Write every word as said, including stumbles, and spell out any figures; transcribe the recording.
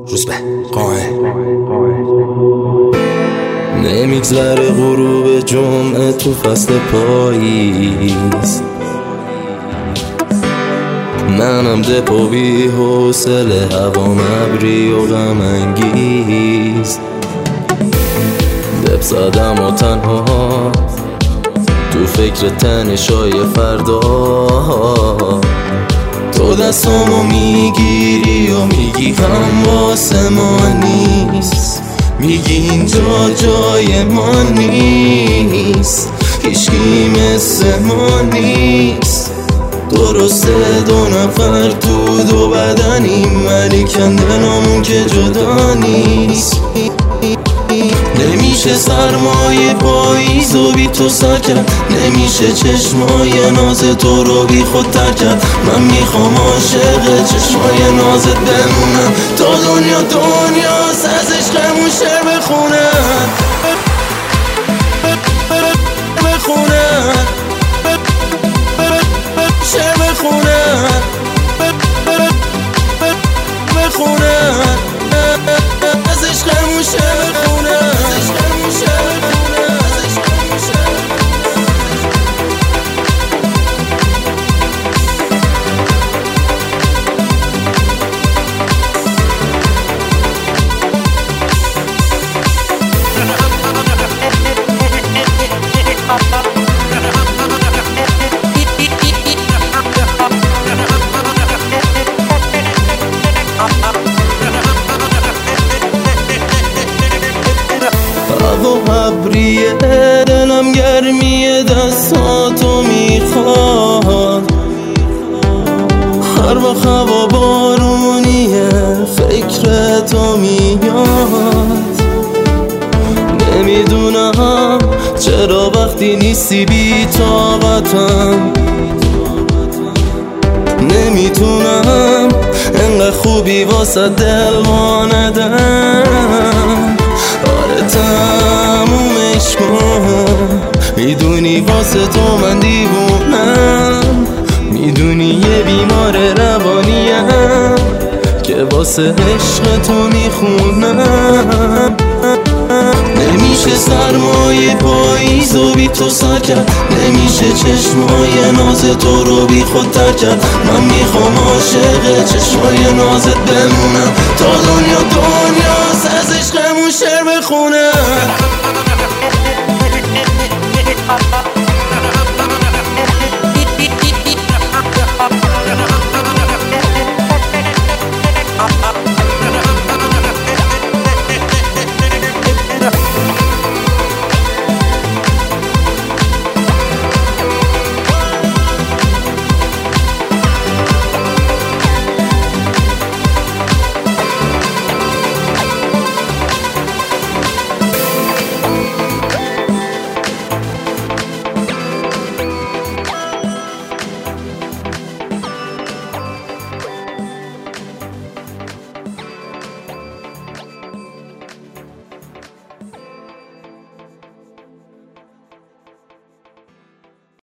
روزبه قائم نمیگذره غروب جمعه تو فصل پاییز، منم دپو بی حوصله، هوام ابری و غم انگیز. دپ زدم و تنها تو فکر تنشای فردا، تو دستامو میگیری و میگی هم واسه ما نیست، میگی اینجا جای ما نیست، هیچکی مثل ما نیست. درسته دو نفر تو دو بدنیم، ولی کندنامون که جدا نیست. نمیشه سرمایه پاییز و بی تو سر کرد، نمیشه چشمای ناز تو رو بی خود تر کرد. من میخوام عاشق چشمای نازت بمونم تا دنیا دنیاست، از عشقمون شعر بخونم بخونم شعر بخونم بخونم از عشقمون شعر بخونم. هوا ابریه دلم گرمیه، دستاتو میخواد. هر وقت هوا بارونیه فکر تو میاد. نمیدونم چرا وقتی نیستی بی طاقتم، نمیتونم انقدر خوبی واسه دل واندم. آره تمومش کن، میدونی واسه تو من دیوونم، میدونی یه بیمار روانیم که واسه عشق تو میخونم. نمیشه سرمایه پاییز و بی تو سر کرد، نمیشه چشمای ناز تو رو بی خود تر کرد. من میخوام عاشق چشمای نازت بمونم تا دنیا دنیاست، از عشق